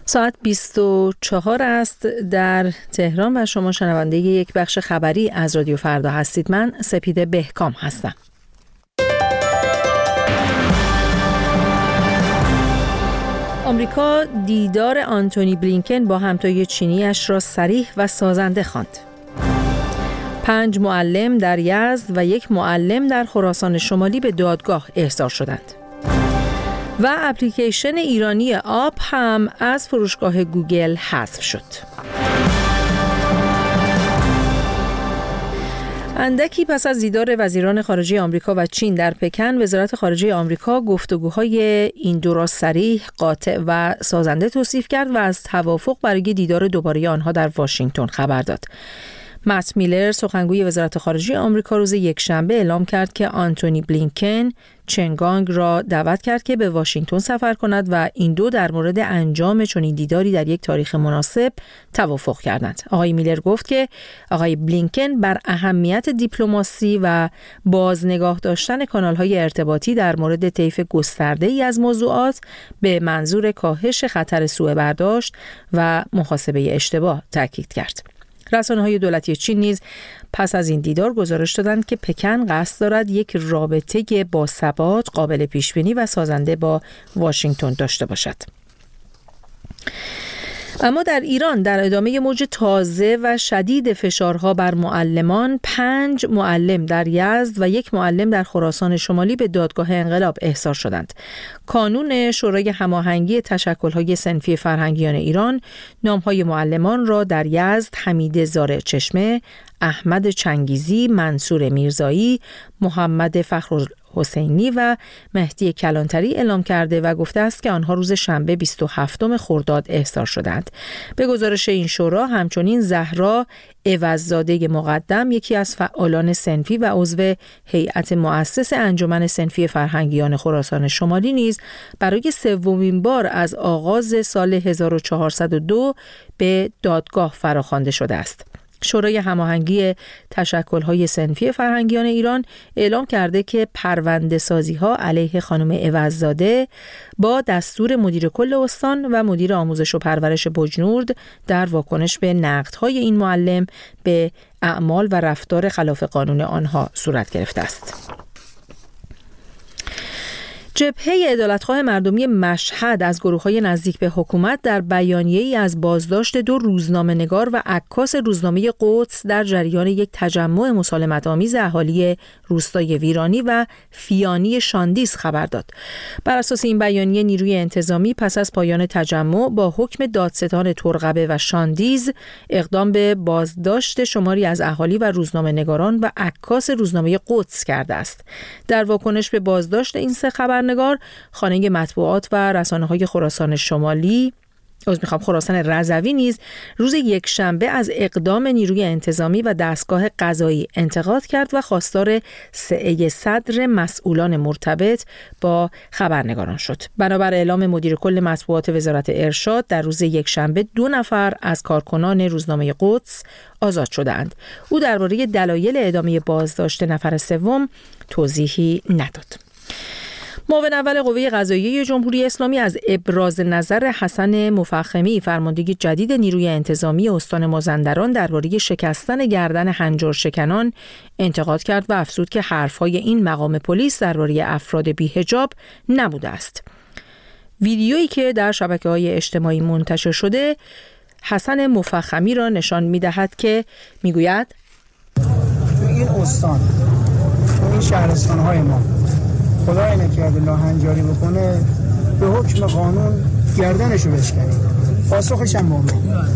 ساعت 24 است در تهران و شما شنونده یک بخش خبری از رادیو فردا هستید. من سپیده بهکام هستم. آمریکا دیدار آنتونی بلینکن با همتای چینی‌اش را صریح و سازنده خواند. 5 معلم در یزد و 1 معلم در خراسان شمالی به دادگاه احضار شدند. و اپلیکیشن ایرانی آپ هم از فروشگاه گوگل حذف شد. اندکی پس از دیدار وزیران خارجه آمریکا و چین در پکن، وزارت خارجه آمریکا گفتگوهای این دو را صریح، قاطع و سازنده توصیف کرد و از توافق برای دیدار دوباره آنها در واشنگتن خبر داد. مت میلر، سخنگوی وزارت خارجه آمریکا، روز یکشنبه اعلام کرد که آنتونی بلینکن چنگانگ را دعوت کرد که به واشنگتن سفر کند و این دو در مورد انجام چنین دیداری در یک تاریخ مناسب توافق کردند. آقای میلر گفت که آقای بلینکن بر اهمیت دیپلماسی و بازنگاه داشتن کانال‌های ارتباطی در مورد طیف گسترده‌ای از موضوعات به منظور کاهش خطر سوء برداشت و محاسبه اشتباه تاکید کرد. رسانه‌های دولتی چین نیز پس از این دیدار گزارش دادند که پکن قصد دارد یک رابطه باثبات، قابل پیش‌بینی و سازنده با واشنگتن داشته باشد. اما در ایران در ادامه موج تازه و شدید فشارها بر معلمان، 5 معلم در یزد و 1 معلم در خراسان شمالی به دادگاه انقلاب احضار شدند. کانون شورای هماهنگی تشکل‌های صنفی فرهنگیان ایران نام‌های معلمان را در یزد حمید زارع چشمه، احمد چنگیزی، منصور میرزایی، محمد فخرالحسینی و مهدی کلانتری اعلام کرده و گفته است که آنها روز شنبه 27 خرداد احضار شدند. به گزارش این شورا همچنین زهرا عوض‌زاده مقدم، یکی از فعالان صنفی و عضو هیئت مؤسس انجمن صنفی فرهنگیان خراسان شمالی نیز برای 3مین بار از آغاز سال 1402 به دادگاه فراخوانده شده است. شورای هماهنگی تشکل‌های صنفی فرهنگیان ایران اعلام کرده که پرونده‌سازی‌ها علیه خانم عوض‌زاده با دستور مدیر کل استان و مدیر آموزش و پرورش بجنورد در واکنش به نقدهای این معلم به اعمال و رفتار خلاف قانون آنها صورت گرفته است. جبهه عدالتخواه مردمی مشهد از گروه‌های نزدیک به حکومت در بیانیه‌ای از بازداشت 2 روزنامه‌نگار و عکاس روزنامه قدس در جریان یک تجمع مسالمت‌آمیز اهالی روستای ویرانی و فیانی شاندیز خبر داد. بر اساس این بیانیه، نیروی انتظامی پس از پایان تجمع با حکم دادستان ترقبه و شاندیز اقدام به بازداشت شماری از اهالی و روزنامه‌نگاران و عکاس روزنامه قدس کرده است. در واکنش به بازداشت این 3 خبرنگار، خانه مطبوعات و رسانه‌های خراسان شمالی خراسان رضوی نیز روز یکشنبه از اقدام نیروی انتظامی و دستگاه قضایی انتقاد کرد و خواستار سعی صدر مسئولان مرتبط با خبرنگاران شد. بنابر اعلام مدیر کل مطبوعات وزارت ارشاد، در روز یکشنبه 2 نفر از کارکنان روزنامه قدس آزاد شدند. او درباره دلایل ادامه بازداشت نفر 3 توضیحی نداد. معاون اول قوه قضاییه جمهوری اسلامی از ابراز نظر حسن مفخمی، فرمانده جدید نیروی انتظامی استان مازندران، درباره شکستن گردن هنجارشکنان انتقاد کرد و افزود که حرفهای این مقام پلیس درباره افراد بی‌حجاب نبوده است. ویدیویی که در شبکه‌های اجتماعی منتشر شده حسن مفخمی را نشان می‌دهد که می‌گوید تو این استان، تو این شهرستان‌های ما، خدای نکرده لاهنجاری بکنه، به حکم قانون گردنشو بشکنید. پاسخش هم مومن.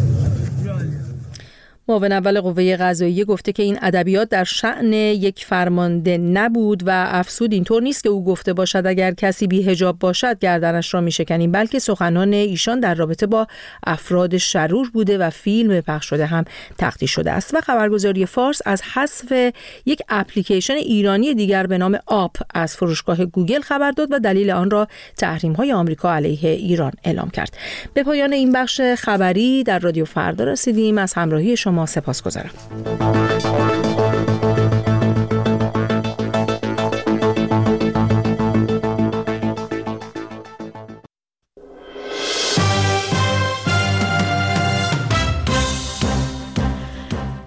معاون اول قوه قضاییه گفته که این ادبیات در شأن یک فرمانده نبود و افزود اینطور نیست که او گفته باشد اگر کسی بی‌حجاب باشد گردنش را می‌شکنیم، بلکه سخنان ایشان در رابطه با افراد شرور بوده و فیلم پخش شده هم تقدیم شده است. و خبرگزاری فارس از حذف یک اپلیکیشن ایرانی دیگر به نام آپ از فروشگاه گوگل خبر داد و دلیل آن را تحریم‌های آمریکا علیه ایران اعلام کرد. به پایان این بخش خبری در رادیو فردا رسیدیم. از همراهی شما سپاسگزارم.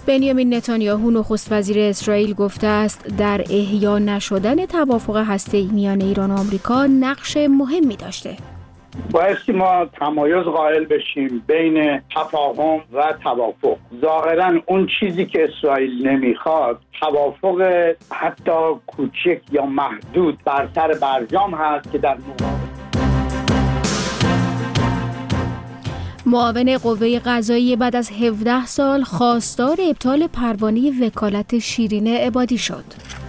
بنیامین نتانیاهو نخست وزیر اسرائیل گفته است در احیا نشدن توافق هسته‌ای میان ایران و آمریکا نقش مهمی داشته. بایستی ما تمایز قائل بشیم بین تفاهم و توافق. ظاهراً اون چیزی که اسرائیل نمیخواد توافق حتی کوچک یا محدود بر سر برجام هست که در معاون قوه قضاییه بعد از 17 سال خواستار ابطال پروانه وکالت شیرین عبادی شد.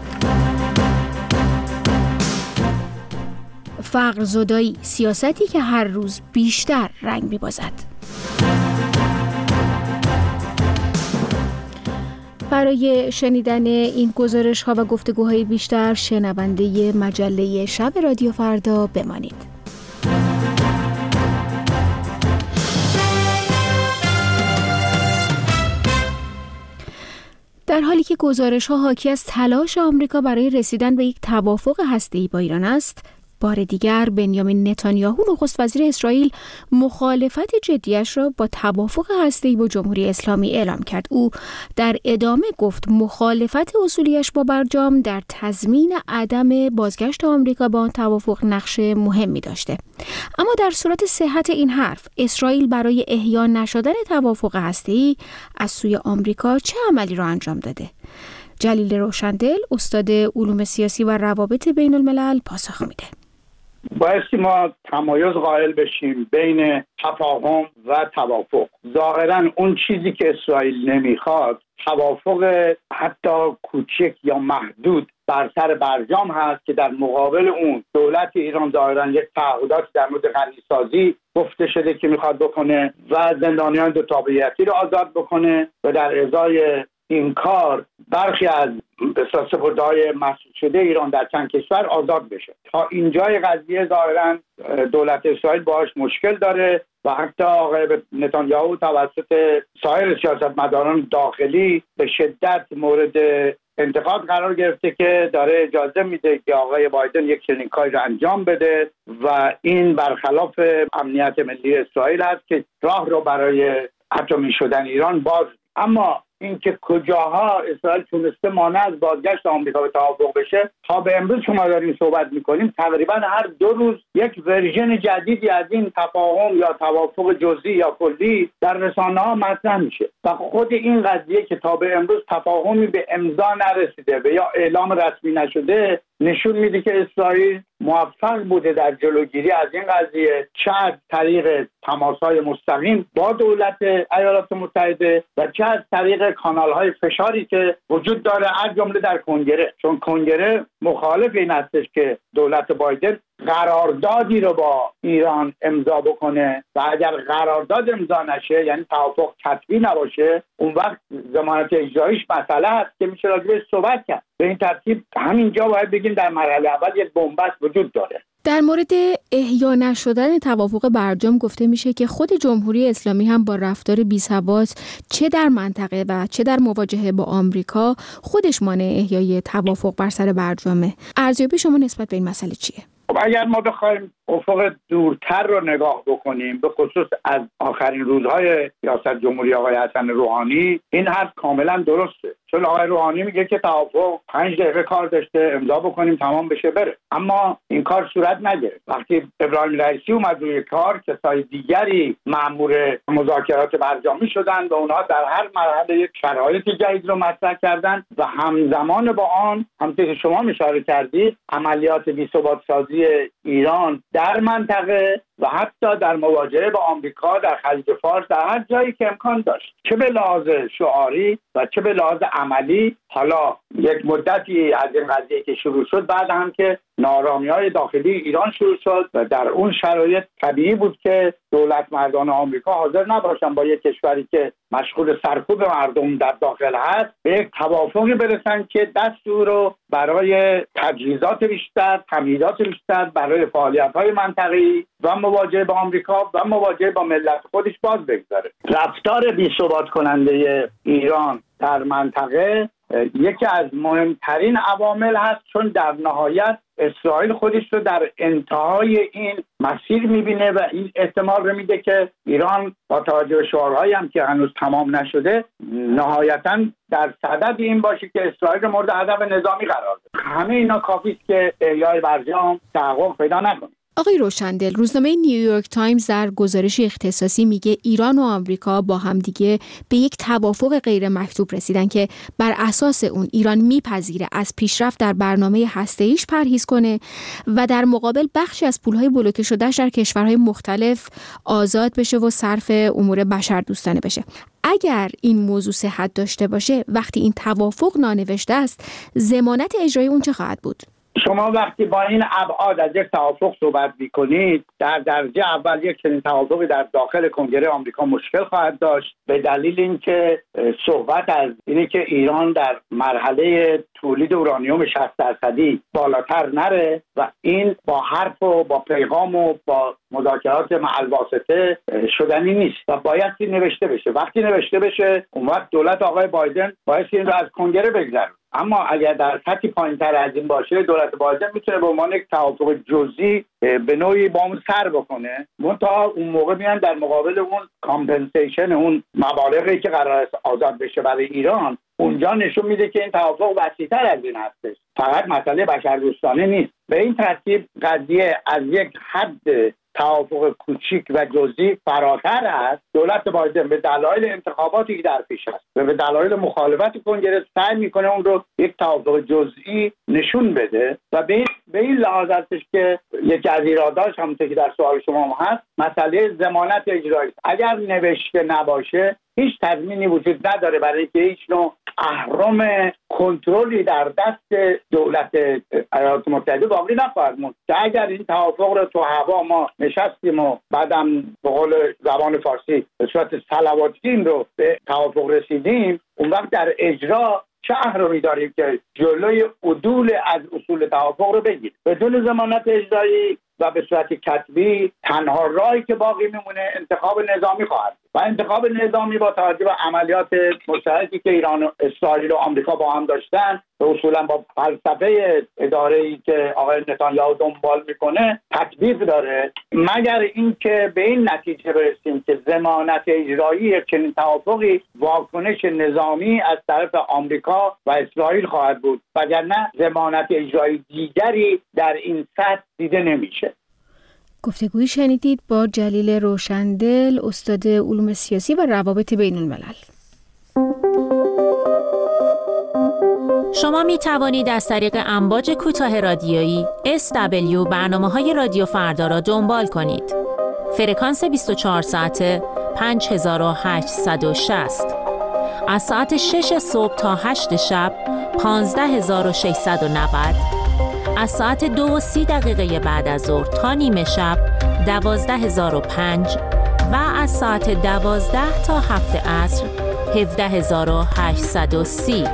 فقرزدایی، سیاستی که هر روز بیشتر رنگ می‌بازد. برای شنیدن این گزارش‌ها و گفتگوهای بیشتر شنونده مجله شب رادیو فردا بمانید. در حالی که گزارش‌ها حاکی از تلاش آمریکا برای رسیدن به یک توافق هسته‌ای با ایران است، بار دیگر بنیامین نتانیاهو نخست وزیر اسرائیل مخالفت جدیش را با توافق هسته‌ای با جمهوری اسلامی اعلام کرد. او در ادامه گفت مخالفت اصولیش با برجام در تضمین عدم بازگشت آمریکا به آن توافق نقش مهمی داشته. اما در صورت صحت این حرف، اسرائیل برای احیا نشدن توافق هسته‌ای از سوی آمریکا چه عملی را انجام داده؟ جلیل روشندل، استاد علوم سیاسی و روابط بین الملل، پاسخ میده. بایستی ما تمایز قائل بشیم بین تفاهم و توافق. ظاهراً اون چیزی که اسرائیل نمیخواد توافق حتی کوچک یا محدود بر سر برجام هست که در مقابل اون دولت ایران ظاهراً یک تعهدات در مورد غنی‌سازی گفته شده که میخواد بکنه و زندانیان دو تابعیتی رو آزاد بکنه و در ازای این کار برخی از سپرده‌های مسئول شده ایران در چند کشور آزاد بشه. تا اینجای قضیه ظاهراً دولت اسرائیل باهاش مشکل داره و حتی آقای نتانیاهو توسط سایر سیاستمداران داخلی به شدت مورد انتقاد قرار گرفته که داره اجازه میده که آقای بایدن یک چنین کاری رو انجام بده و این برخلاف امنیت ملی اسرائیل هست که راه رو برای اتمی شدن ایران باز. اما اینکه کجاها اسرائیل تونسته مانع از بازگشت آمریکا به توافق بشه، تا به امروز شما داریم صحبت میکنیم تقریبا هر 2 روز یک ورژن جدیدی از این تفاهم یا توافق جزئی یا کلی در رسانه‌ها مطرح میشه و خود این قضیه که تا به امروز تفاهمی به امضا نرسیده و یا اعلام رسمی نشده نشون میده که اسرائیل موفق بوده در جلوگیری از این قضیه، چه از طریق تماس‌های مستقیم با دولت ایالات متحده و چه از طریق کانال‌های فشاری که وجود داره، از جمله در کنگره. چون کنگره مخالف این هستش که دولت بایدن قراردادی رو با ایران امضا بکنه و اگر قرارداد امضا نشه، یعنی توافق کتبی نباشه، اون وقت ضمانت اجراییش مسئله است که میشه راجع بهش صحبت کرد. به این ترتیب همینجا باید بگیم در مرحله اول یک بنبست وجود داره. در مورد احیا نشدن توافق برجام گفته میشه که خود جمهوری اسلامی هم با رفتار بی‌ثبات چه در منطقه و چه در مواجهه با آمریکا خودش مانع احیای توافق بر سر برجامه. ارزیابی شما نسبت به این مسئله چیه؟ اگر ما بخوایم افق دورتر رو نگاه بکنیم، به خصوص از آخرین روزهای ریاست جمهوری آقای حسن روحانی، این حرف کاملا درسته. چون آقای روحانی میگه که توافق 5 دقیقه کار داشته، امضا بکنیم تمام بشه بره. اما این کار صورت نگرفت. وقتی ابراهیم رئیسی اومد روی کار، کسای دیگری مأمور مذاکرات برجامی شدن و اونها در هر مرحله یک شرایط جدید رو مطرح کردن و همزمان با آن، همونطور که شما اشاره کردید، عملیات بی‌ثبات سازی ایران در منطقه و حتی در مواجهه با آمریکا در خلیج فارس در هر جایی که امکان داشت، چه به لحاظ شعاری و چه به لحاظ عملی. حالا یک مدتی از این قضیه که شروع شد، بعد هم که ناآرامی‌های داخلی ایران شروع شد و در اون شرایط طبیعی بود که دولت مردان آمریکا حاضر نباشن با یک کشوری که مشغول سرکوب مردم در داخل هست به یک توافقی برسن که دست او رو برای تجهیزات بیشتر، تمهیدات بیشتر برای فعالیت‌های منطقه‌ای و مواجهه با آمریکا و مواجهه با ملت خودش باز بگذاره. رفتار بی‌ثبات کننده ایران در منطقه یکی از مهمترین عوامل هست، چون در نهایت اسرائیل خودش رو در انتهای این مسیر میبینه و این احتمال رو میده که ایران با توجه به شعارهایی هم که هنوز تمام نشده نهایتاً در صدد این باشه که اسرائیل مورد هدف نظامی قرار بده. همه اینا کافی است که احیای برجام تحقق پیدا نکنه. آقای روشندل، روزنامه نیویورک تایمز در گزارش اختصاصی میگه ایران و آمریکا با همدیگه به یک توافق غیر مکتوب رسیدن که بر اساس اون ایران میپذیره از پیشرفت در برنامه هسته‌ایش پرهیز کنه و در مقابل بخشی از پولهای بلوکه شده‌اش در کشورهای مختلف آزاد بشه و صرف امور بشردوستانه بشه. اگر این موضوع صحت داشته باشه، وقتی این توافق نانوشته است، ضمانت اجرایی اون چه خواهد بود؟ شما وقتی با این ابعاد از یک توافق صحبت می‌کنید، در درجه اول یک چنین توافقی در داخل کنگره آمریکا مشکل خواهد داشت، به دلیل اینکه صحبت از اینه که ایران در مرحله تولید اورانیوم 60% بالاتر نره و این با حرف و با پیغام و با مذاکرات مع الواسطه شدنی نیست و باید این نوشته بشه. وقتی نوشته بشه اون وقت دولت آقای بایدن باید این رو از کنگره بگذاره. اما اگر در سطحی پایین‌تر از این باشه، دولت بایدن میتونه به عنوان یک توافق جزئی به نوعی با اون سر بکنه. منتها اون موقع میان در مقابل اون کامپنسیشن، اون مبالغی که قرار است آزاد بشه برای ایران، اونجا نشون میده که این توافق وسیع‌تر از این هستش، فقط مسئله بشردوستانه نیست. به این ترتیب قضیه از یک حد توافق کوچیک و جزئی فراتر است. دولت بایدن به دلایل انتخاباتی که در پیش است و به دلایل مخالفت کنگره سعی میکنه اون رو یک توافق جزئی نشون بده و به این لحاظ هستش که یکی از ایراداش همونطور که در سوال شما هست مسئله ضمانت اجرایی. اگر نوشته نباشه هیچ تضمینی وجود نداره برای اینکه هیچ نوع اهرم کنترلی در دست دولت ایالات متحده باقی نخواهد موند. که اگر این توافق رو تو هوا ما نشستیم و بعدم به قول زبان فارسی به صورت صلواتین رو به توافق رسیدیم، اون وقت در اجرا چه اهرمی داریم که جلوی عدول از اصول توافق رو بگیریم؟ بدون ضمانت اجرایی و به صورت کتبی تنها راهی که باقی میمونه انتخاب نظامی خواهد و انتخاب نظامی با توجه به عملیات مشترکی که ایران و اسرائیل و آمریکا با هم داشتن و اصولا با فلسفه اداره‌ای که آقای نتانیاهو دنبال میکنه تطبیق داره، مگر اینکه به این نتیجه برسیم که ضمانت اجرایی چنین توافقی واکنش نظامی از طرف آمریکا و اسرائیل خواهد بود، وگرنه ضمانت اجرایی دیگری در این سطح دیده نمیشه. گفتگویی شنیدید با جلیل روشندل، استاد علوم سیاسی و روابط بین الملل. شما می توانید از طریق امواج کوتاه رادیویی SW برنامه‌های رادیو فردا را دنبال کنید. فرکانس 24 ساعته 5860. از ساعت 6 صبح تا 8 شب 15690. از ساعت 2:30 بعد از ظهر تا نیمه شب 12005 و از ساعت 12 تا 7 عصر 17830.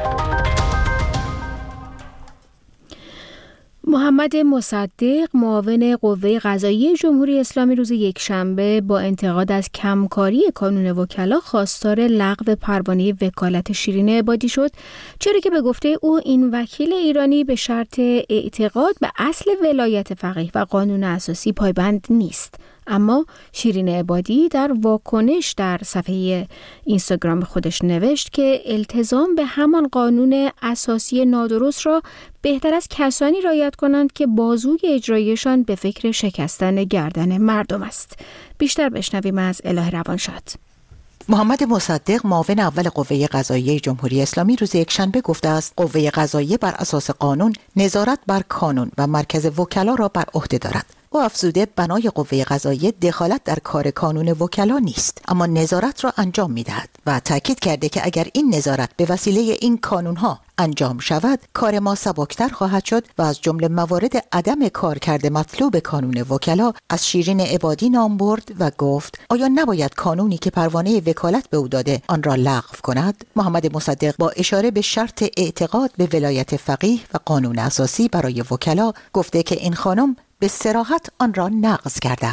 محمد مصدق، معاون قوه قضاییه جمهوری اسلامی، روز یکشنبه با انتقاد از کمکاری کانون وکلا خواستار لغو پروانه وکالت شیرین عبادی شد، چرا که به گفته او این وکیل ایرانی به شرط اعتقاد به اصل ولایت فقیه و قانون اساسی پایبند نیست. اما شیرین عبادی در واکنش در صفحه اینستاگرام خودش نوشت که التزام به همان قانون اساسی نادرست را بهتر از کسانی رعایت کنند که بازوی اجرایشان به فکر شکستن گردن مردم است. بیشتر بشنویم از الهه روانشاد. محمد مصدق، معاون اول قوه قضاییه جمهوری اسلامی، روز یکشنبه گفته است قوه قضاییه بر اساس قانون نظارت بر کانون و مرکز وکلا را بر عهده دارد. او افزوده بنای قوه قضاییه دخالت در کار کانون وکلا نیست، اما نظارت را انجام می‌دهد و تاکید کرده که اگر این نظارت به وسیله این کانون‌ها انجام شود، کار ما سبکتر خواهد شد و از جمله موارد عدم کارکرد مطلوب کانون وکلا از شیرین عبادی نام برد و گفت آیا نباید کانونی که پروانه وکالت به او داده آن را لغو کند؟ محمد مصدق با اشاره به شرط اعتقاد به ولایت فقیه و قانون اساسی برای وکلا گفته که این خانم به صراحت آن را نقض کرده است.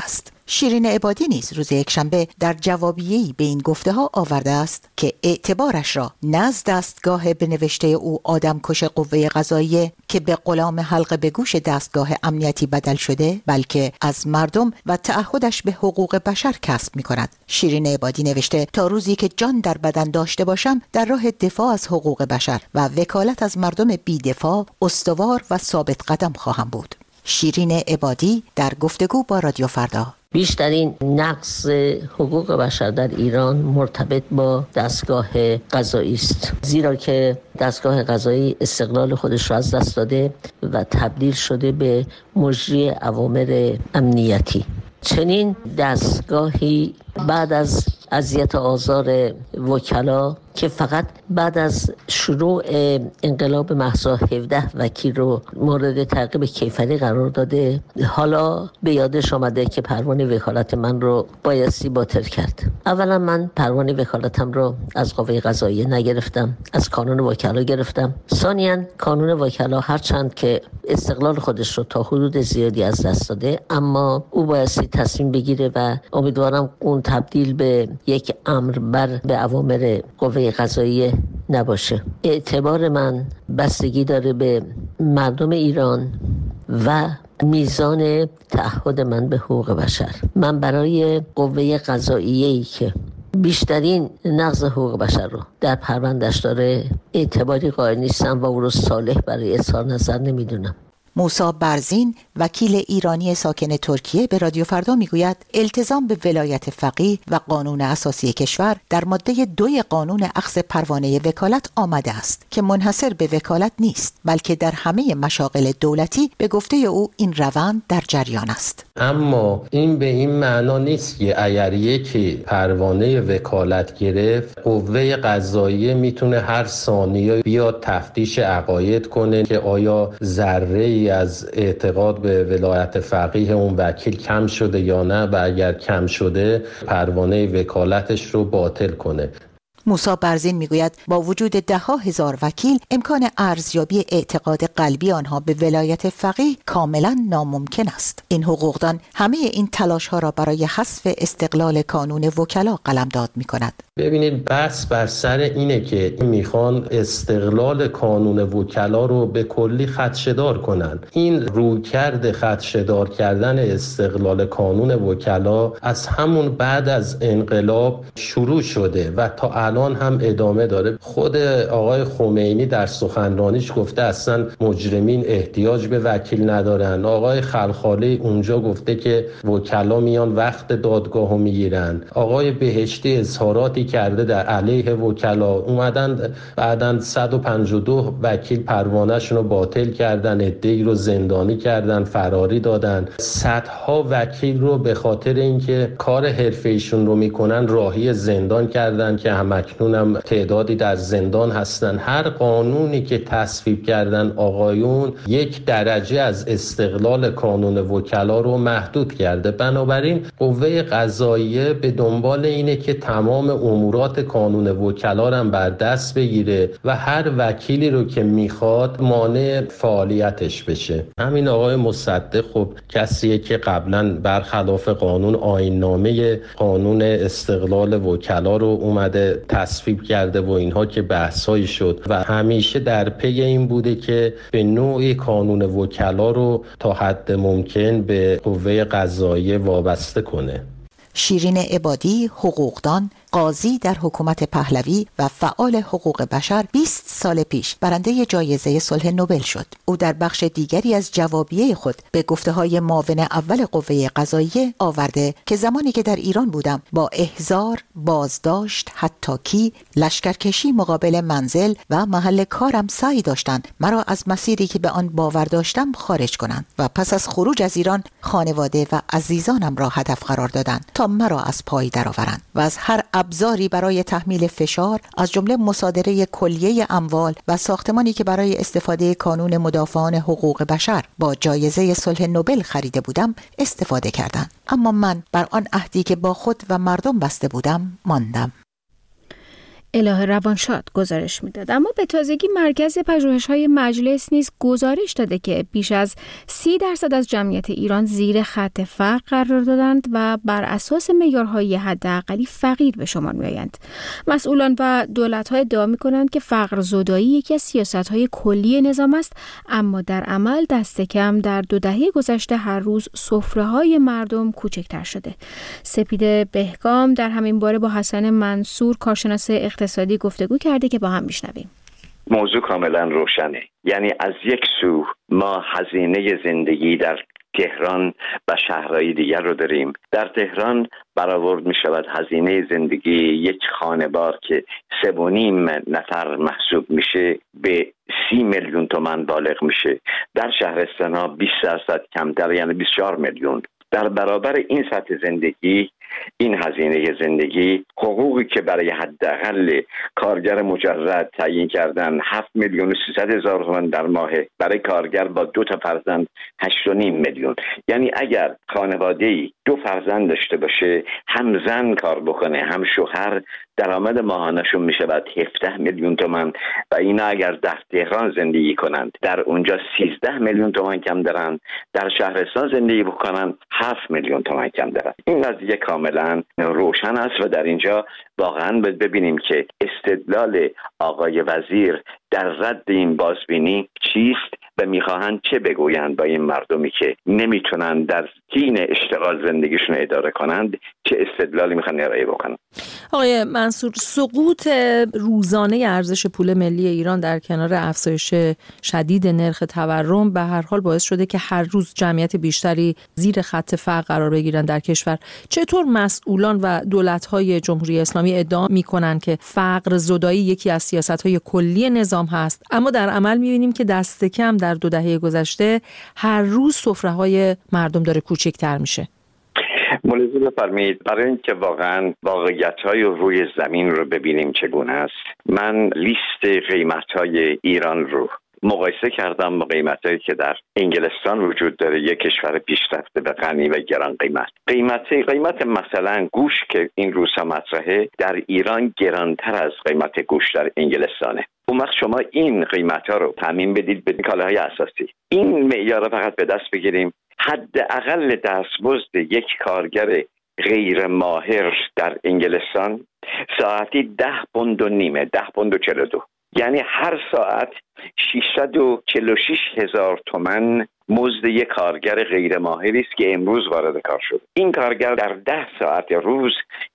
شیرین عبادی نیز روز یکشنبه در جوابیه‌ای به این گفته‌ها آورده است که اعتبارش را نه از دستگاه بنوشته او آدمکش قوه قضاییه که به غلام حلقه به گوش دستگاه امنیتی بدل شده، بلکه از مردم و تعهدش به حقوق بشر کسب می‌کند. شیرین عبادی نوشته تا روزی که جان در بدن داشته باشم در راه دفاع از حقوق بشر و وکالت از مردم بی‌دفاع استوار و ثابت قدم خواهم بود. شیرین عبادی در گفتگو با رادیو فردا: بیشترین نقض حقوق بشر در ایران مرتبط با دستگاه قضایی است، زیرا که دستگاه قضایی استقلال خودش را از دست داده و تبدیل شده به مجری اوامر امنیتی. چنین دستگاهی بعد از اذیت آزار وکلا که فقط بعد از شروع انقلاب محض 17 وکیل رو مورد تعقیب کیفری قرار داده، حالا به یادش آمده که پروانه وکالت من رو بایستی باطل کرد. اولا من پروانه وکالتم رو از قوه قضاییه نگرفتم، از کانون وکلا گرفتم. ثانیاً کانون وکلا هرچند که استقلال خودش رو تا حدود زیادی از دست داده، اما او بایستی تصمیم بگیره و امیدوارم اون تبدیل به یک امر به اوامر قوه قضاییه نباشه. اعتبار من بستگی داره به مردم ایران و میزان تعهد من به حقوق بشر. من برای قوه قضاییه‌ای که بیشترین نقض حقوق بشر رو در پرونده‌اش داره اعتباری قائل نیستم و او رو صالح برای اظهار نظر نمیدونم. موسی برزین وکیل ایرانی ساکن ترکیه به رادیو فردا میگوید التزام به ولایت فقیه و قانون اساسی کشور در ماده 2 قانون اخذ پروانه وکالت آمده است که منحصر به وکالت نیست، بلکه در همه مشاغل دولتی به گفته او این روند در جریان است. اما این به این معنا نیست که اگر یکی پروانه وکالت گرفت، قوه قضاییه میتونه هر ثانیه بیاد تفتیش عقاید کنه که آیا ذره از اعتقاد به ولایت فقیه اون وکیل کم شده یا نه، و اگر کم شده پروانه وکالتش رو باطل کنه. موسی برزین میگوید با وجود 10,000 وکیل امکان ارزیابی اعتقاد قلبی آنها به ولایت فقیه کاملا ناممکن است. این حقوقدان همه این تلاش ها را برای حذف استقلال کانون وکلا قلمداد میکند. ببینید بحث بر سر اینه که میخوان استقلال کانون وکلا رو به کلی خدشه‌دار کنن. این رویکرد خدشه‌دار کردن استقلال کانون وکلا از همون بعد از انقلاب شروع شده و تا الان هم ادامه داره. خود آقای خمینی در سخنرانیش گفته اصلا مجرمین احتیاج به وکیل ندارن. آقای خلخالی اونجا گفته که وکلا میان وقت دادگاهو میگیرن. آقای بهشتی اظهاراتی کرده در علیه وکلا، اومدن بعدن 152 وکیل پروانه‌شون رو باطل کردن، عده‌ای رو زندانی کردن، فراری دادن. صدها وکیل رو به خاطر اینکه کار حرفه‌ایشون رو میکنن راهی زندان کردن که همکنون هم تعدادی در زندان هستن. هر قانونی که تصویب کردن آقایون یک درجه از استقلال کانون وکلا رو محدود کرده. بنابراین قوه قضاییه به دنبال اینه که تمام امورات کانون وکلا رو بر دست بگیره و هر وکیلی رو که میخواد مانع فعالیتش بشه. همین آقای مصدق خب کسیه که قبلا برخلاف قانون آیین‌نامه قانون استقلال وکلا رو اومده تصویب کرده و اینها که بحثایی شد و همیشه در پی این بوده که به نوعی کانون وکلا رو تا حد ممکن به قوه قضاییه وابسته کنه. شیرین عبادی حقوقدان، قاضی در حکومت پهلوی و فعال حقوق بشر 20 سال پیش برنده جایزه صلح نوبل شد. او در بخش دیگری از جوابیه خود به گفته‌های معاون اول قوه قضاییه آورده که زمانی که در ایران بودم با احضار، بازداشت، حتی لشکرکشی مقابل منزل و محل کارم سعی داشتند مرا از مسیری که به آن باور داشتم خارج کنند و پس از خروج از ایران خانواده و عزیزانم را هدف قرار دادند تا مرا از پای درآورند و از هر ابزاری برای تحمیل فشار از جمله مصادره کلیه اموال و ساختمانی که برای استفاده کانون مدافعان حقوق بشر با جایزه صلح نوبل خریده بودم استفاده کردند. اما من بر آن عهدی که با خود و مردم بسته بودم ماندم. الهه روانشاد گزارش میداد. اما به تازگی مرکز پژوهش‌های مجلس نیز گزارش داده که بیش از 30% از جمعیت ایران زیر خط فقر قرار دادند و بر اساس معیارهای حداقلی فقیر به شمار میآیند. مسئولان و دولت‌ها ادعا می‌کنند که فقر زدایی یکی از سیاست‌های کلی نظام است، اما در عمل دست کم در 2 دهه گذشته هر روز سفره‌های مردم کوچکتر شده. سپیده بهگام در همین باره با حسن منصور کارشناس اقتصادی گفتگو کرده که با هم میشنویم. موضوع کاملا روشنه. یعنی از یک سو ما هزینه زندگی در تهران و شهرهای دیگر رو داریم. در تهران برآورد می شود هزینه زندگی یک خانوار که 3.5 نفر محسوب میشه به 30 میلیون تومان بالغ میشه. در شهرستان ها 20% کمتر، یعنی 24 میلیون. در برابر این سطح زندگی، این هزینه زندگی، حقوقی که برای حداقل کارگر مجرد تعیین کردن 7,300,000 تومان در ماه، برای کارگر با 2 فرزند 8.5 میلیون. یعنی اگر خانواده‌ای 2 فرزند داشته باشه، هم زن کار بکنه هم شوهر، درآمد ماهانه‌شون میشود 17 میلیون تومان و اینا اگر در تهران زندگی کنند در اونجا 13 میلیون تومان کم دارن، در شهرستان زندگی بکنن 7 میلیون تومان کم دارن. این قضیه کاملا روشن است و در اینجا واقعا ببینیم که استدلال آقای وزیر در رد این بازبینی چیست و میخواهند چه بگویند با این مردمی که نمیتونن در حین اشتغال زندگیشون اداره کنند، چه استدلالی میخوان ارائه بکنن. آقای منصور، سقوط روزانه ارزش پول ملی ایران در کنار افزایش شدید نرخ تورم به هر حال باعث شده که هر روز جمعیت بیشتری زیر خط فقر قرار بگیرن در کشور. چطور مسئولان و دولت‌های جمهوری اسلامی ادعا میکنن که فقر زدایی یکی از سیاست‌های کلی نظام هست، اما در عمل میبینیم که دست کم در 2 دهه گذشته هر روز سفره‌های مردم داره کوچکتر میشه؟ ملاحظه بفرمایید، برای اینکه واقعا واقعیت‌های روی زمین رو ببینیم چگونه است، من لیست قیمت‌های ایران رو مقایسه کردم با قیمتایی که در انگلستان وجود داره، یک کشور پیشرفته و غنی و گران قیمت. قیمت مثلا گوش که این روزها مطرحه در ایران گرانتر از قیمت گوش در انگلستانه. اون وقت شما این قیمت‌ها رو تضمین بدید به کالاهای اساسی. این معیار رو فقط به دست بگیریم. حداقل دستمزد یک کارگر غیر ماهر در انگلستان ساعتی 10.5 پوند، 10.42 یعنی هر ساعت 646,000 تومان مزد یک کارگر غیر ماهری است که امروز وارد کار شد. این کارگر در 10 ساعت روز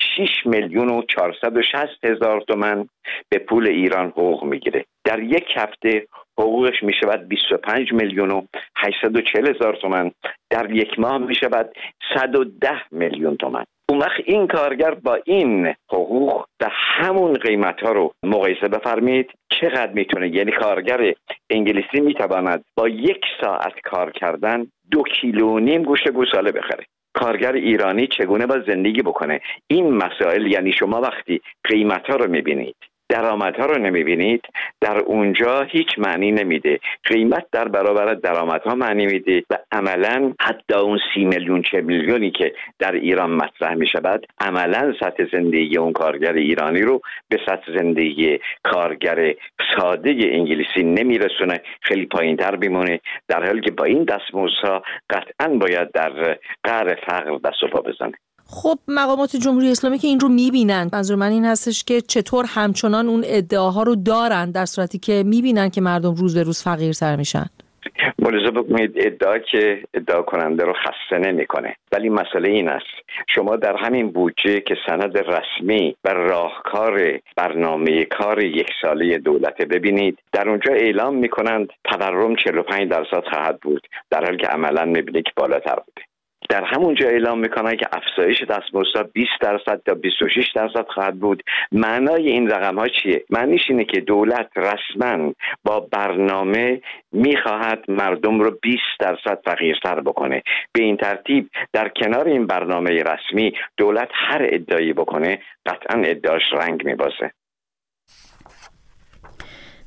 6,460,000 تومان به پول ایران حقوق میگیره. در یک هفته حقوقش میشود 25,840,000 تومان، در یک ماه میشود 110 میلیون تومان. اون وقت این کارگر با این حقوق و همون قیمت ها رو مقایسه بفرمایید چقدر میتونه، یعنی کارگر انگلیسی میتواند با 1 ساعت کار کردن 2.5 کیلو گوشت گوساله بخره. کارگر ایرانی چگونه با زندگی بکنه؟ این مسائل، یعنی شما وقتی قیمت ها رو میبینید درآمدها رو نمیبینید، در اونجا هیچ معنی نمیده. قیمت در برابر درآمدها معنی میده و عملا حتی اون 30 میلیون 40 میلیونی که در ایران مطرح میشود عملا سطح زندگی اون کارگر ایرانی رو به سطح زندگی کارگر ساده انگلیسی نمیرسونه، خیلی پایینتر میمونه، در حالی که با این دستمزدها قطعا باید در قعر فقر دست و پا بزنه. خب مقامات جمهوری اسلامی که این رو میبینن، منظور من این هستش که چطور همچنان اون ادعاها رو دارن در صورتی که میبینن که مردم روز به روز فقیرتر میشن؟ ملاحظه بکنید، ادعا که ادعا کننده رو خسته نمیکنه، ولی مسئله این است شما در همین بودجه که سند رسمی و راهکار برنامه کار 1 ساله دولت ببینید، در اونجا اعلام میکنند تورم 45% خواهد بود، در حالی که عملا میبینید که بالاتر بوده. در همونجا اعلام میکنن که افزایش دستمزدها 20% تا 26% خواهد بود. معنای این رقم ها چیه؟ معنیش اینه که دولت رسما با برنامه میخواهد مردم رو 20% فقیرتر بکنه. به این ترتیب در کنار این برنامه رسمی دولت هر ادعایی بکنه قطعا ادعاش رنگ میبازه.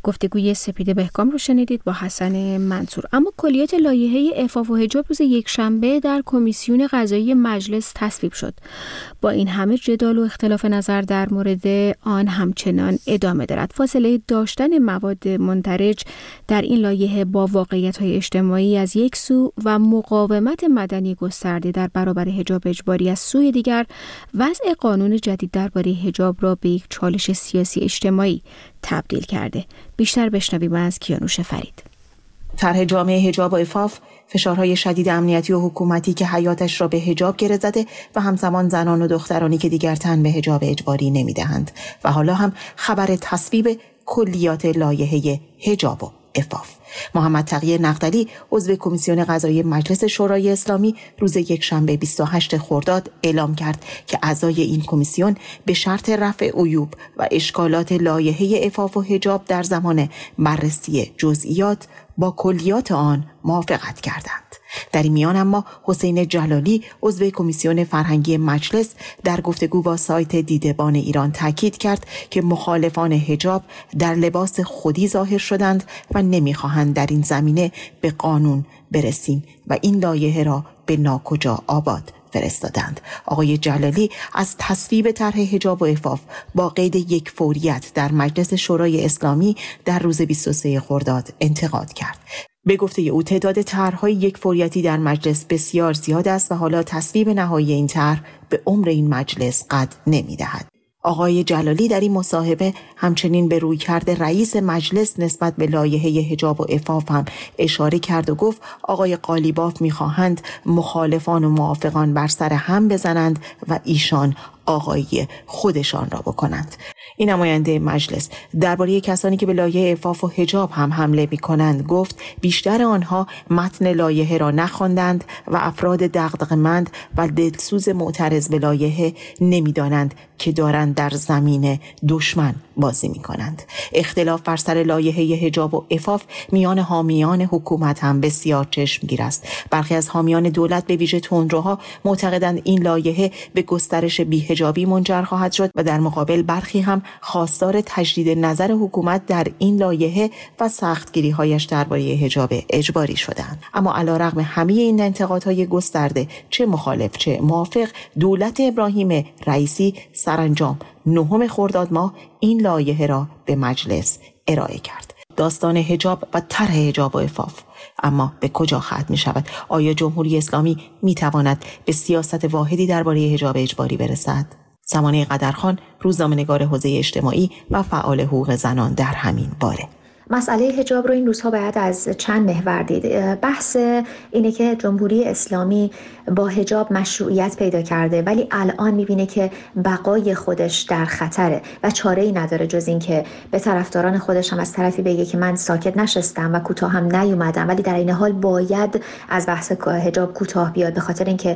گفتگوی سپیده بهکام رو شنیدید با حسن منصور. اما کلیات لایحه عفاف و حجاب روز یکشنبه در کمیسیون قضایی مجلس تصویب شد. با این همه جدال و اختلاف نظر در مورد آن همچنان ادامه دارد. فاصله داشتن مواد مندرج در این لایحه با واقعیت‌های اجتماعی از یک سو و مقاومت مدنی گسترده در برابر حجاب اجباری از سوی دیگر، وضع قانون جدید درباره حجاب را به یک چالش سیاسی اجتماعی تبدیل کرده. بیشتر بشنویم از کیانوش فرید. طرح جامعه حجاب و عفاف فشارهای شدید امنیتی و حکومتی که حیاتش را به حجاب گره زده و همزمان زنان و دخترانی که دیگر تن به حجاب اجباری نمیدهند و حالا هم خبر تصویب کلیات لایحه حجاب و عفاف. محمد تقی نقدلی عضو کمیسیون قضایی مجلس شورای اسلامی روز یکشنبه 28 خرداد اعلام کرد که اعضای این کمیسیون به شرط رفع عیوب و اشکالات لایحه عفاف و حجاب در زمان بررسی جزئیات با کلیات آن موافقت کردند. در این میان اما حسین جلالی عضو کمیسیون فرهنگی مجلس در گفتگو با سایت دیدبان ایران تاکید کرد که مخالفان حجاب در لباس خودی ظاهر شدند و نمیخواهند در این زمینه به قانون برسیم و این لایحه را به ناکجا آباد فرستادند. آقای جلالی از تصویب طرح حجاب و عفاف با قید یک فوریت در مجلس شورای اسلامی در روز 23 خرداد انتقاد کرد. به گفته او تعداد طرح‌های یک فوریتی در مجلس بسیار زیاد است و حالا تصویب نهایی این طرح به عمر این مجلس قد نمی‌دهد. آقای جلالی در این مصاحبه همچنین به رویکرد رئیس مجلس نسبت به لایحه حجاب و عفاف هم اشاره کرد و گفت آقای قالیباف می‌خواهند مخالفان و موافقان بر سر هم بزنند و ایشان آقایی خودشان را بکنند. این نماینده مجلس درباره کسانی که به لایحه عفاف و حجاب هم حمله می‌کنند گفت بیشتر آنها متن لایحه را نخواندند و افراد دغدغه‌مند و دلسوز معترض به لایحه نمی‌دانند که دارند در زمین دشمن بازی می‌کنند. اختلاف بر سر لایحه حجاب و عفاف میان حامیان حکومت هم بسیار چشمگیر است. برخی از حامیان دولت به ویژه تندروها معتقدند این لایحه به گسترش بی‌حجابی منجر خواهد شد و در مقابل برخی هم خواستار تجدید نظر حکومت در این لایحه و سختگیری‌هایش درباره حجاب اجباری شدند. اما علیرغم همه این انتقادهای گسترده، چه مخالف چه موافق، دولت ابراهیم رئیسی سرانجام 9 خرداد ماه این لایحه را به مجلس ارائه کرد. داستان حجاب و طرح حجاب و عفاف اما به کجا ختم می شود؟ آیا جمهوری اسلامی می تواند به سیاست واحدی درباره حجاب اجباری برسد؟ سمانه قدرخان، روزنامه‌نگار حوزه اجتماعی و فعال حقوق زنان در همین باره. مسئله حجاب رو این روزها باید از چند محور دید. بحث اینه که جمهوری اسلامی با حجاب مشروعیت پیدا کرده ولی الان میبینه که بقای خودش در خطره و چاره‌ای نداره جز این که به طرفداران خودش هم از طرفی بگه که من ساکت نشستم و کوتاه هم نیومدم، ولی در این حال باید از بحث حجاب کوتاه بیاد، به خاطر اینکه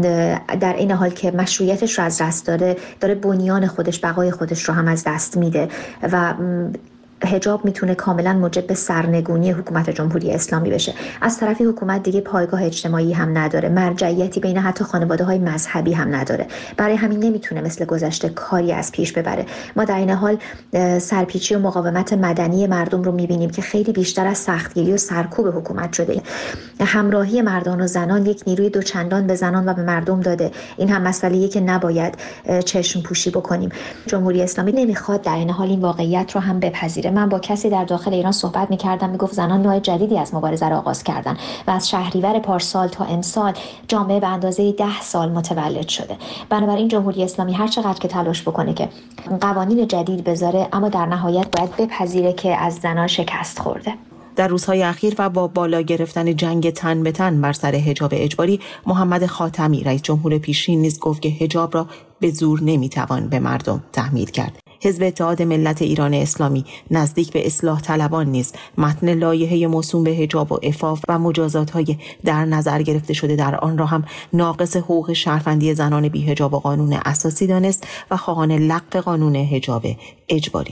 در این حال که مشروعیتش رو از دست داره بنیان خودش، بقای خودش رو هم از دست میده و حجاب میتونه کاملا موجب به سرنگونی حکومت جمهوری اسلامی بشه. از طرفی حکومت دیگه پایگاه اجتماعی هم نداره، مرجعیتی بین حتی خانواده‌های مذهبی هم نداره، برای همین نمیتونه مثل گذشته کاری از پیش ببره. ما در این حال سرپیچی و مقاومت مدنی مردم رو میبینیم که خیلی بیشتر از سختگیری و سرکوب حکومت شده. همراهی مردان و زنان یک نیروی دوچندان به زنان و به مردم داده. این هم مسئله‌ایه که نباید چشم پوشی بکنیم. جمهوری اسلامی نمیخواد در این حال این واقعیت رو هم بپذیره. من با کسی در داخل ایران صحبت می‌کردم، میگفت زنان نوع جدیدی از مبارزه را آغاز کردن و از شهریور پارسال تا امسال جامعه به اندازه 10 سال متولد شده. بنابراین جمهوری اسلامی هر چقدر که تلاش بکنه که قوانین جدید بذاره، اما در نهایت باید بپذیره که از زنان شکست خورده. در روزهای اخیر و با بالا گرفتن جنگ تن به تن بر سر حجاب اجباری، محمد خاتمی رئیس جمهور پیشین نیز گفت که حجاب را به زور نمیتوان به مردم تحمیل کرد. حزب اتحاد ملت ایران اسلامی نزدیک به اصلاح طلبان نیز متن لایحه موسوم به حجاب و عفاف و مجازات‌های در نظر گرفته شده در آن را هم ناقص حقوق شهروندی زنان بی‌حجاب و قانون اساسی دانست و خواهان لغو قانون حجاب اجباری شد.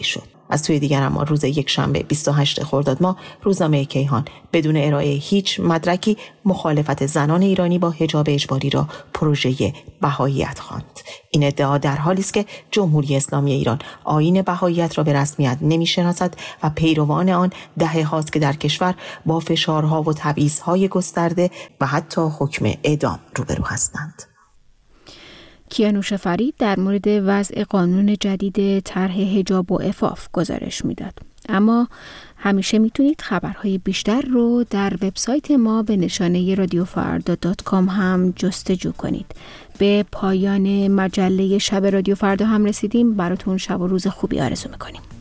از سوی دیگر اما روز یکشنبه 28 خرداد ماه روزنامه کیهان بدون ارائه هیچ مدرکی مخالفت زنان ایرانی با حجاب اجباری را پروژه بهاییت خواند. این ادعا در حالی است که جمهوری اسلامی ایران آیین بهاییت را به رسمیت نمی‌شناسد و پیروان آن دهه‌هاست که در کشور با فشارها و تبعیض‌های گسترده و حتی حکم اعدام روبرو هستند. کیانوش فرید در مورد وضع قانون جدید طرح حجاب و عفاف گزارش میداد. اما همیشه میتونید خبرهای بیشتر رو در وبسایت ما به نشانه radiofrda.com هم جستجو کنید. به پایان مجله شب رادیو فردا هم رسیدیم. براتون شب و روز خوبی آرزو میکنیم.